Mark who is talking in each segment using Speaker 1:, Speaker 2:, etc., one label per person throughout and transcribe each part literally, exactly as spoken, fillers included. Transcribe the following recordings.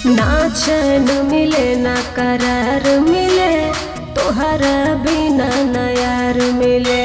Speaker 1: ना चैन मिले ना करार मिले, तोहरा बिना ना यार मिले।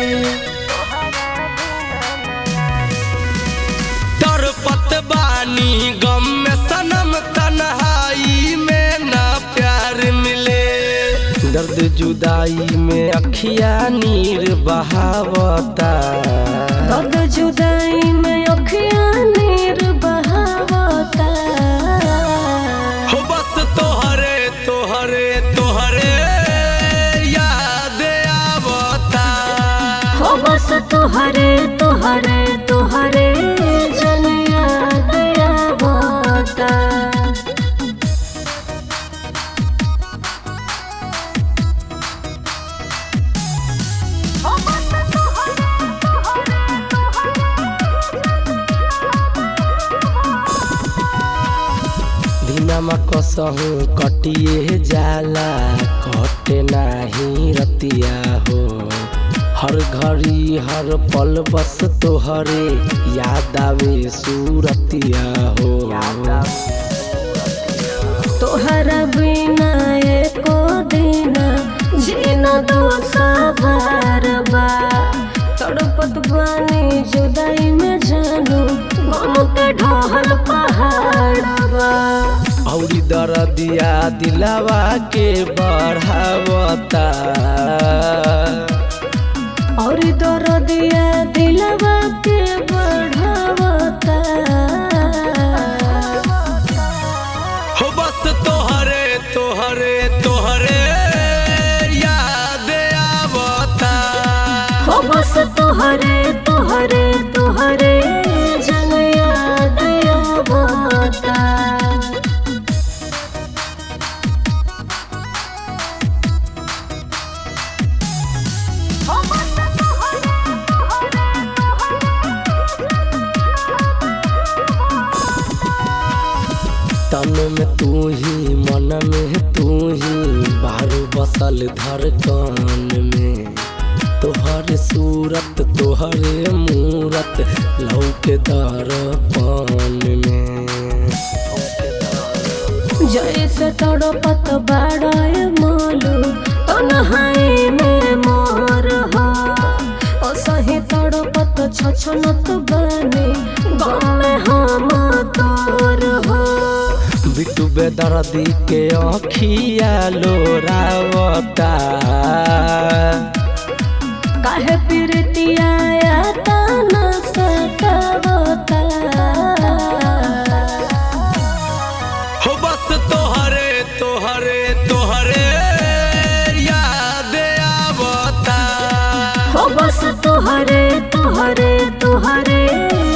Speaker 2: तड़पत बानी गम में सनम, तन्हाई में ना प्यार मिले। दर्द जुदाई में अखिया नीर बहावता,
Speaker 1: दर्द जुदाई में अखिया नीर बहावता।
Speaker 2: हो बस तोहरे तोहरे तोहरे याद आवता,
Speaker 1: हो बस तोहरे तोहरे तोहरे जन याद आवता।
Speaker 2: दिनमा कसहु कटिए जाला, कटे नाही रतिया हो। हर घड़ी हर पल बस तोहरे याद आवे सूरतिया हो।
Speaker 1: तोहरा बिना एको दिना जीना दो सवार बा। तड़पत बानी जुदाई में जानू, गम के ढहल पहाड़ बा।
Speaker 2: औरी दर्दिया दिलावा के बढ़ावता,
Speaker 1: और दर्दिया दिलवा के बढ़ावता।
Speaker 2: हो बस तोहरे तोहरे तोहरे याद आवता,
Speaker 1: हो बस तोहरे तोहरे तोहरे जन याद आवता।
Speaker 2: तन में तू ही मन में तू ही, बारू बसल धड़कन में। तोहर सूरत तोहरे मूरत लौके दर्पण में।
Speaker 1: जैसे तड़पत बाड़े मोलू, तन्हाई में मोर हो। ओ सही तड़पत छछनत बनी, गम में हम तोर हो।
Speaker 2: बिटू बेदर्दी के अखिया लोरावता,
Speaker 1: काहे प्रीतिया तना सतावता।
Speaker 2: हो बस तोहरे तोहरे तोहरे याद आवता,
Speaker 1: हो बस तोहरे तोहरे तोहरे